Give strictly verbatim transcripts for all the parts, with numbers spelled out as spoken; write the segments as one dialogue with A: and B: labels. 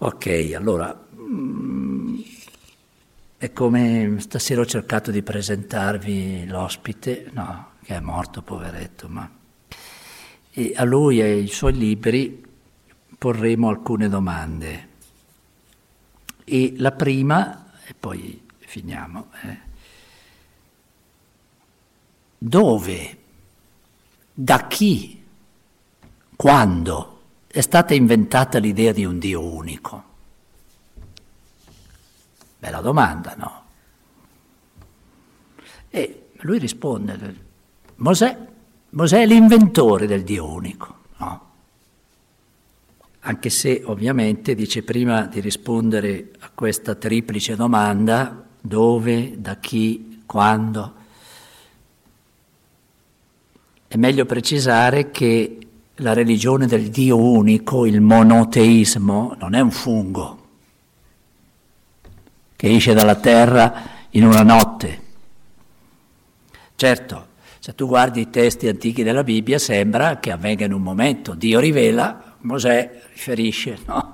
A: Ok, allora, mm, è come stasera ho cercato di presentarvi l'ospite, no, che è morto, poveretto, ma e a lui e ai suoi libri porremo alcune domande. E la prima, e poi finiamo, eh. Dove, da chi, quando è stata inventata l'idea di un Dio unico? Bella domanda, no? E lui risponde, Mosè, Mosè è l'inventore del Dio unico, no? Anche se ovviamente dice prima di rispondere a questa triplice domanda, dove, da chi, quando, è meglio precisare che la religione del Dio unico, il monoteismo, non è un fungo che esce dalla terra in una notte. Certo, se tu guardi i testi antichi della Bibbia sembra che avvenga in un momento. Dio rivela, Mosè riferisce, no?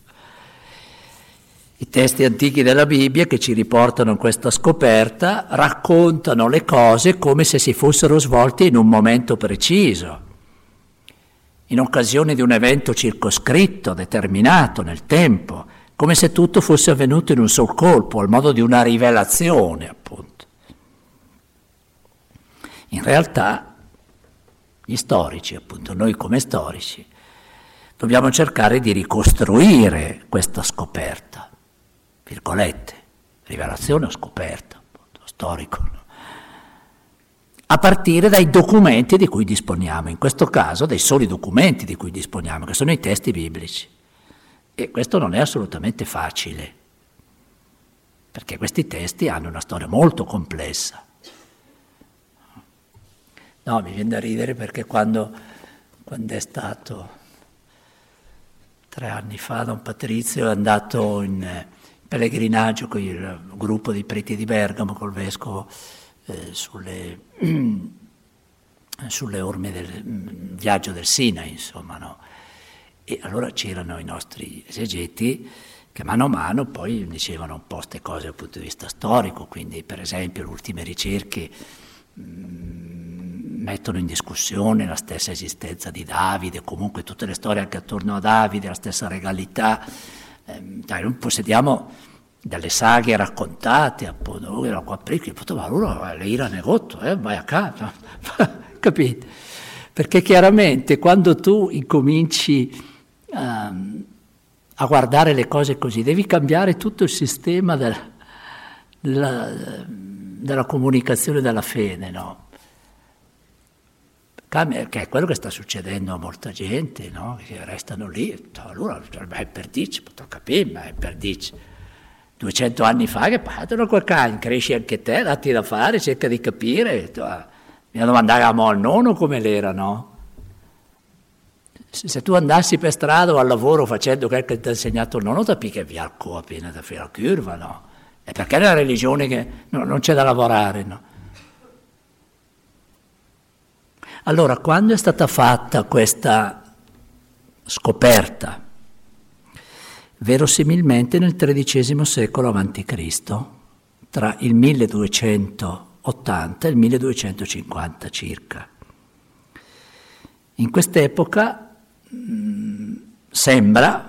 A: I testi antichi della Bibbia che ci riportano a questa scoperta raccontano le cose come se si fossero svolte in un momento preciso, in occasione di un evento circoscritto, determinato nel tempo, come se tutto fosse avvenuto in un sol colpo, al modo di una rivelazione, appunto. In realtà, gli storici, appunto, noi come storici, dobbiamo cercare di ricostruire questa scoperta, virgolette, rivelazione o scoperta, appunto, storico, no? A partire dai documenti di cui disponiamo, in questo caso dei soli documenti di cui disponiamo, che sono i testi biblici. E questo non è assolutamente facile, perché questi testi hanno una storia molto complessa. No, mi viene da ridere perché quando, quando è stato tre anni fa Don Patrizio è andato in pellegrinaggio con il gruppo di preti di Bergamo, col vescovo, eh, sulle, sulle orme del viaggio del Sinai, insomma, no? E allora c'erano i nostri esegeti che mano a mano poi dicevano un po' queste cose dal punto di vista storico, quindi per esempio le ultime ricerche mh, mettono in discussione la stessa esistenza di Davide, comunque tutte le storie anche attorno a Davide, la stessa regalità. Eh, dai, non possediamo delle saghe raccontate, appunto, lui era qua prima, ma allora lei era negotto, eh, vai a casa, capite? Perché chiaramente quando tu incominci um, a guardare le cose così, devi cambiare tutto il sistema del, della, della comunicazione della fede, no? Che è quello che sta succedendo a molta gente, no? Che restano lì, allora è per dici, potrò capire, ma è per dici. duecento anni fa che padano quel cane, cresci anche te, datti da fare, cerca di capire, bisogna domandare a mo' al nonno come l'era, no? Se, se tu andassi per strada o al lavoro facendo quel che ti ha insegnato il nonno, ti picchi via il co appena da fare la curva, no? È perché è una religione che no, non c'è da lavorare, no? Allora, quando è stata fatta questa scoperta? Verosimilmente nel tredicesimo secolo avanti Cristo, tra il milleduecentottanta e il milleduecentocinquanta circa. In quest'epoca mh, sembra,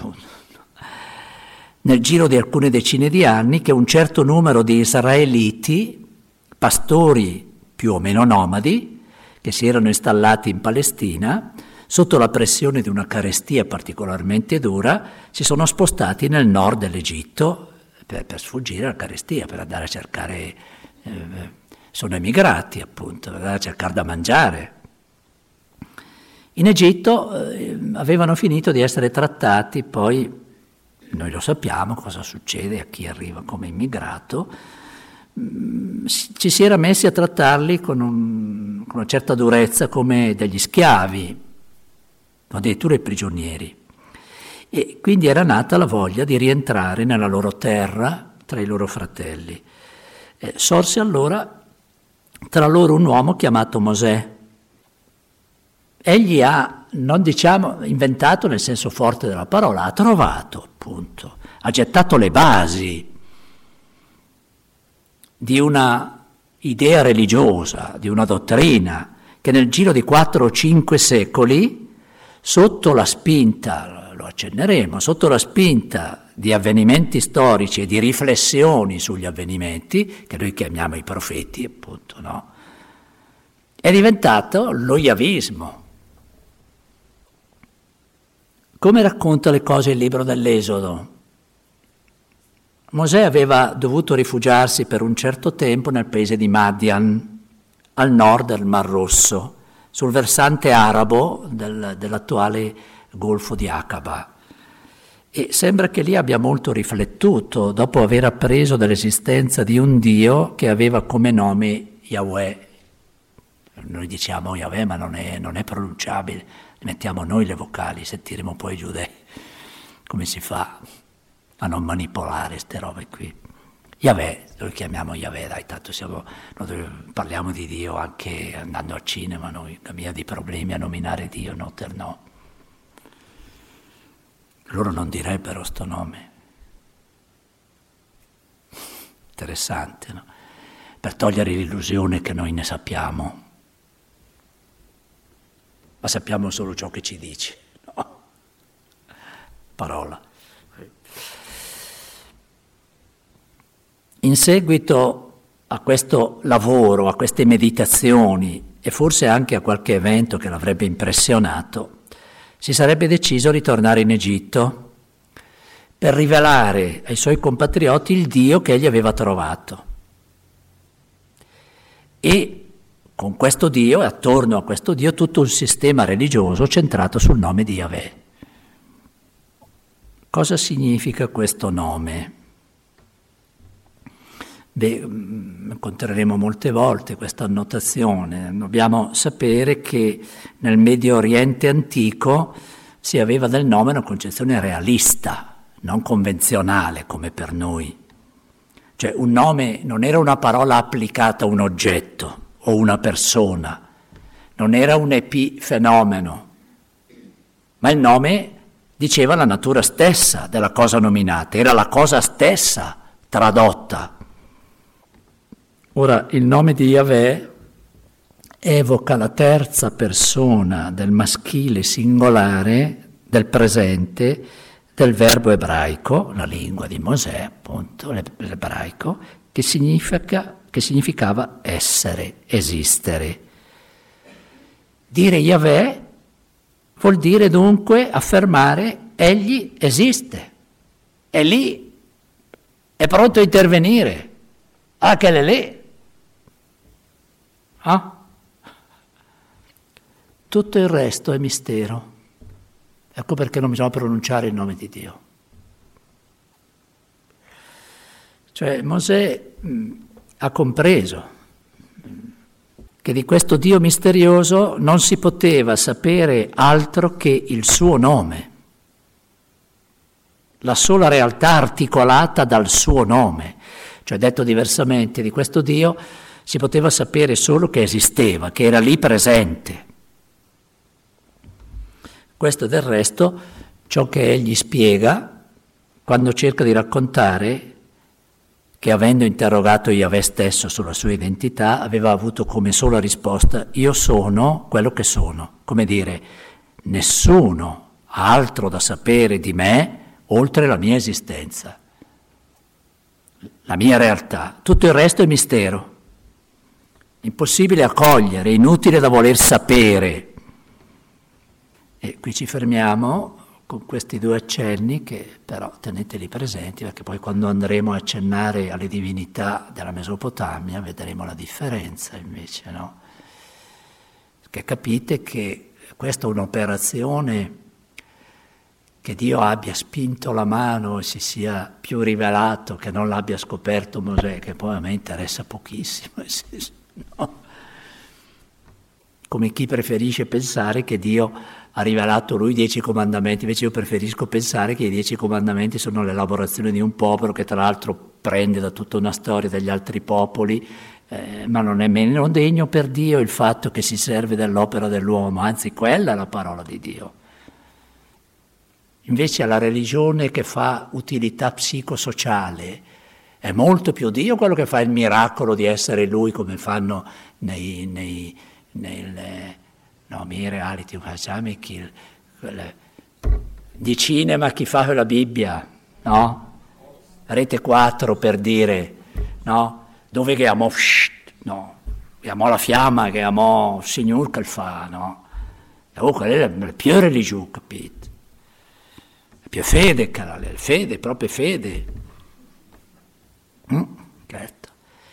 A: nel giro di alcune decine di anni, che un certo numero di israeliti, pastori più o meno nomadi, che si erano installati in Palestina, sotto la pressione di una carestia particolarmente dura, si sono spostati nel nord dell'Egitto per, per sfuggire alla carestia, per andare a cercare, eh, sono emigrati appunto, per andare a cercare da mangiare. In Egitto eh, avevano finito di essere trattati, poi noi lo sappiamo cosa succede a chi arriva come immigrato, ci si era messi a trattarli con, un, con una certa durezza come degli schiavi, addirittura i prigionieri. E quindi era nata la voglia di rientrare nella loro terra tra i loro fratelli. Eh, sorse allora tra loro un uomo chiamato Mosè. Egli ha, non diciamo inventato nel senso forte della parola, ha trovato appunto. Ha gettato le basi di una idea religiosa, di una dottrina che nel giro di quattro o cinque secoli, sotto la spinta, lo accenneremo, sotto la spinta di avvenimenti storici e di riflessioni sugli avvenimenti, che noi chiamiamo i profeti, appunto, no? È diventato lo yavismo. Come racconta le cose il libro dell'Esodo? Mosè aveva dovuto rifugiarsi per un certo tempo nel paese di Madian, al nord del Mar Rosso, sul versante arabo del, dell'attuale Golfo di Aqaba. E sembra che lì abbia molto riflettuto, dopo aver appreso dell'esistenza di un Dio che aveva come nome Yahweh. Noi diciamo Yahweh, ma non è, non è pronunciabile, mettiamo noi le vocali, sentiremo poi i giudei. Come si fa a non manipolare queste robe qui? Yahweh, lo chiamiamo Yahweh, dai, tanto siamo, noi parliamo di Dio anche andando al cinema, noi abbiamo di problemi a nominare Dio, noter no. Loro non direbbero sto nome. Interessante, no? Per togliere l'illusione che noi ne sappiamo. Ma sappiamo solo ciò che ci dice, no? Parola. In seguito a questo lavoro, a queste meditazioni e forse anche a qualche evento che l'avrebbe impressionato, si sarebbe deciso di tornare in Egitto per rivelare ai suoi compatrioti il Dio che egli aveva trovato. E con questo Dio, e attorno a questo Dio, tutto un sistema religioso centrato sul nome di Yahweh. Cosa significa questo nome? Beh, incontreremo molte volte questa annotazione. Dobbiamo sapere che nel Medio Oriente antico si aveva del nome una concezione realista, non convenzionale come per noi. Cioè un nome non era una parola applicata a un oggetto o una persona, non era un epifenomeno, ma il nome diceva la natura stessa della cosa nominata, era la cosa stessa tradotta. Ora, il nome di Yahweh evoca la terza persona del maschile singolare del presente del verbo ebraico, la lingua di Mosè, appunto, l'ebraico, che significa, che significava essere, esistere. Dire Yahweh vuol dire dunque affermare egli esiste, è lì, è pronto a intervenire, ah che è lì. Ah? Tutto il resto è mistero. Ecco perché non bisogna pronunciare il nome di Dio. Cioè Mosè mh, ha compreso che di questo Dio misterioso non si poteva sapere altro che il suo nome, la sola realtà articolata dal suo nome. Cioè, detto diversamente, di questo Dio si poteva sapere solo che esisteva, che era lì presente. Questo del resto ciò che egli spiega quando cerca di raccontare che, avendo interrogato Yahweh stesso sulla sua identità, aveva avuto come sola risposta: io sono quello che sono. Come dire, nessuno ha altro da sapere di me oltre la mia esistenza, la mia realtà. Tutto il resto è mistero, impossibile a cogliere, inutile da voler sapere. E qui ci fermiamo con questi due accenni che però teneteli presenti, perché poi quando andremo a accennare alle divinità della Mesopotamia vedremo la differenza invece, no? Perché capite che questa è un'operazione che Dio abbia spinto la mano e si sia più rivelato, che non l'abbia scoperto Mosè, che poi a me interessa pochissimo, no? Come chi preferisce pensare che Dio ha rivelato lui i dieci comandamenti, invece io preferisco pensare che i dieci comandamenti sono l'elaborazione di un popolo che tra l'altro prende da tutta una storia degli altri popoli, eh, ma non è meno degno per Dio il fatto che si serve dell'opera dell'uomo, anzi quella è la parola di Dio. invece alla religione che fa utilità psicosociale. È molto più Dio quello che fa il miracolo di essere Lui, come fanno nei, nei, nelle, no, nei reality, facciamo chi, quelle, di cinema, chi fa la Bibbia, no? Rete quattro per dire, no? Dove che amò, no? Che amò la fiamma, che amò il Signore che fa, no? Oh, quella è la più religione, capito? La più fede, cara, fede, proprio fede. Mm, certo.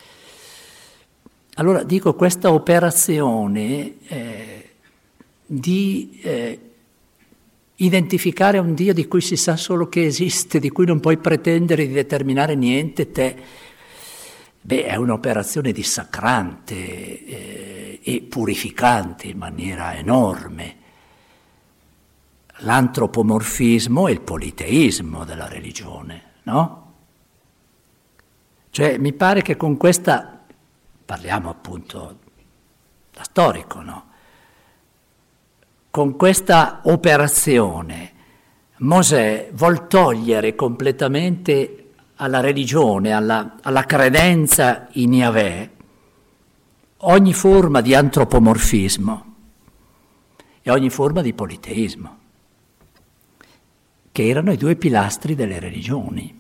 A: Allora dico, questa operazione eh, di eh, identificare un Dio di cui si sa solo che esiste, di cui non puoi pretendere di determinare niente te, beh, è un'operazione dissacrante eh, e purificante in maniera enorme. L'antropomorfismo e il politeismo della religione, no? Cioè, mi pare che con questa, parliamo appunto da storico, no? Con questa operazione Mosè vuol togliere completamente alla religione, alla, alla credenza in Yahweh, ogni forma di antropomorfismo e ogni forma di politeismo, che erano i due pilastri delle religioni.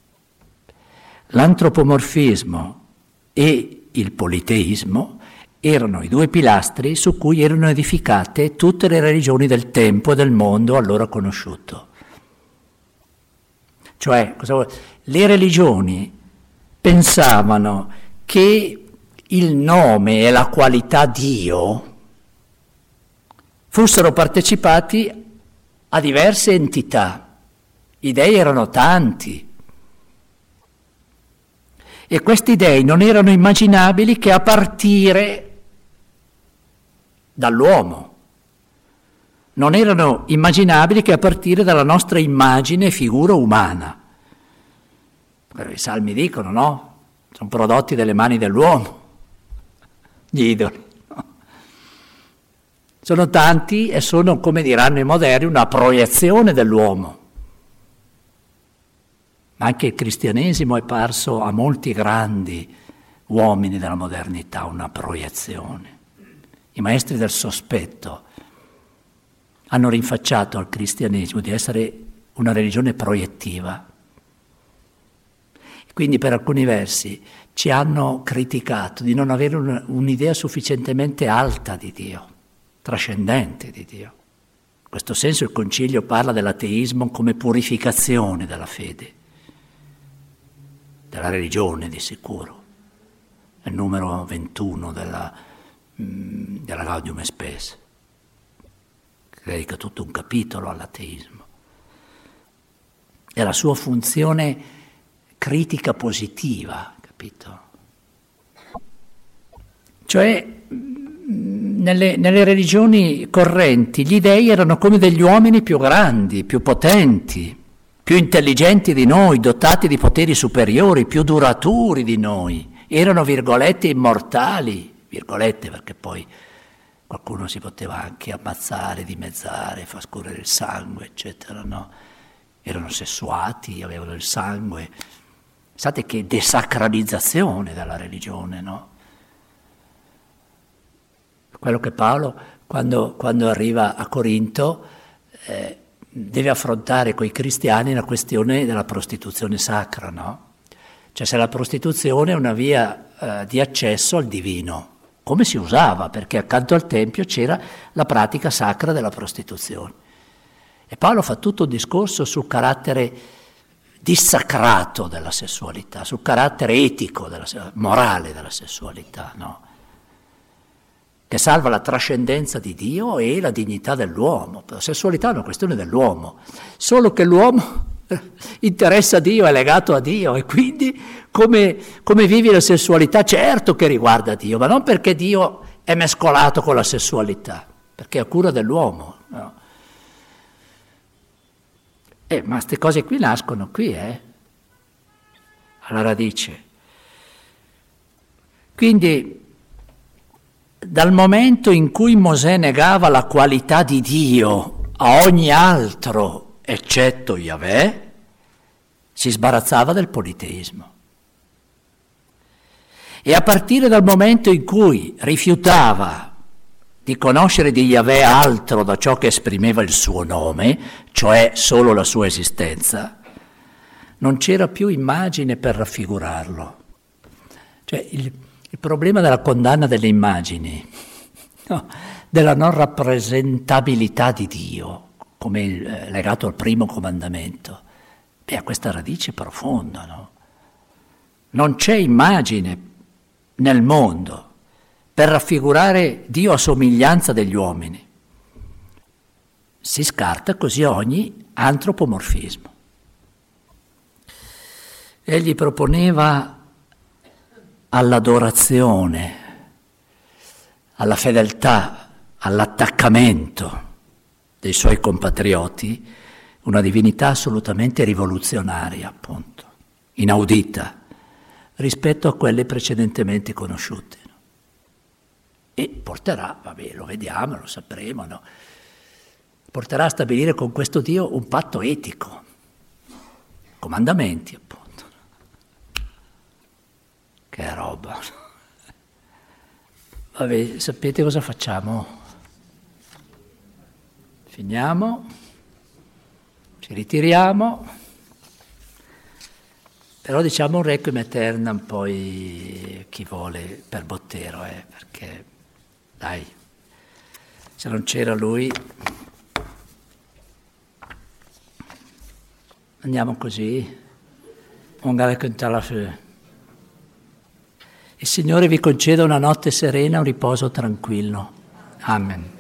A: L'antropomorfismo e il politeismo erano i due pilastri su cui erano edificate tutte le religioni del tempo e del mondo allora conosciuto. Cioè, cosa vuol... le religioni pensavano che il nome e la qualità Dio fossero partecipati a diverse entità. I dei erano tanti. E questi dei non erano immaginabili che a partire dall'uomo. Non erano immaginabili che a partire dalla nostra immagine e figura umana. I salmi dicono, no? Sono prodotti delle mani dell'uomo, gli idoli. No? Sono tanti e sono, come diranno i moderni, una proiezione dell'uomo. Ma anche il cristianesimo è parso a molti grandi uomini della modernità una proiezione. I maestri del sospetto hanno rinfacciato al cristianesimo di essere una religione proiettiva. Quindi per alcuni versi ci hanno criticato di non avere un, un'idea sufficientemente alta di Dio, trascendente di Dio. In questo senso il Concilio parla dell'ateismo come purificazione della fede, della religione di sicuro. È il numero ventuno della, mh, della Gaudium et Spes, che dedica tutto un capitolo all'ateismo. È la sua funzione critica positiva, capito? Cioè, nelle, nelle religioni correnti gli dei erano come degli uomini più grandi, più potenti, più intelligenti di noi, dotati di poteri superiori, più duraturi di noi. Erano, virgolette, immortali, virgolette, perché poi qualcuno si poteva anche ammazzare, dimezzare, far scorrere il sangue, eccetera, no? Erano sessuati, avevano il sangue. Pensate che desacralizzazione della religione, no? Quello che Paolo, quando, quando arriva a Corinto, eh, deve affrontare coi cristiani la questione della prostituzione sacra, no? Cioè se la prostituzione è una via eh, di accesso al divino, come si usava, perché accanto al Tempio c'era la pratica sacra della prostituzione. E Paolo fa tutto un discorso sul carattere dissacrato della sessualità, sul carattere etico, della, morale della sessualità, no? Che salva la trascendenza di Dio e la dignità dell'uomo. La sessualità è una questione dell'uomo, solo che l'uomo interessa a Dio, è legato a Dio, e quindi come, come vivi la sessualità, certo che riguarda Dio, ma non perché Dio è mescolato con la sessualità, perché è a cura dell'uomo, no? Eh, ma queste cose qui nascono qui, eh? Alla radice. Quindi, dal momento in cui Mosè negava la qualità di Dio a ogni altro eccetto Yahweh, si sbarazzava del politeismo. E a partire dal momento in cui rifiutava di conoscere di Yahweh altro da ciò che esprimeva il suo nome, cioè solo la sua esistenza, non c'era più immagine per raffigurarlo. Cioè il, il problema della condanna delle immagini, no, della non rappresentabilità di Dio, come il, eh, legato al primo comandamento, beh, ha questa radice profonda, no? Non c'è immagine nel mondo per raffigurare Dio a somiglianza degli uomini. Si scarta così ogni antropomorfismo. Egli proponeva all'adorazione, alla fedeltà, all'attaccamento dei suoi compatrioti una divinità assolutamente rivoluzionaria, appunto, inaudita rispetto a quelle precedentemente conosciute. E porterà, vabbè, lo vediamo, lo sapremo, no? Porterà a stabilire con questo Dio un patto etico, comandamenti, appunto. Che roba. Vabbè, sapete cosa facciamo? Finiamo, ci ritiriamo, però diciamo un requiem aeternam poi chi vuole per Bottero, eh, perché dai, se non c'era lui, andiamo così, on va raccontare la feu. Il Signore vi conceda una notte serena, un riposo tranquillo. Amen.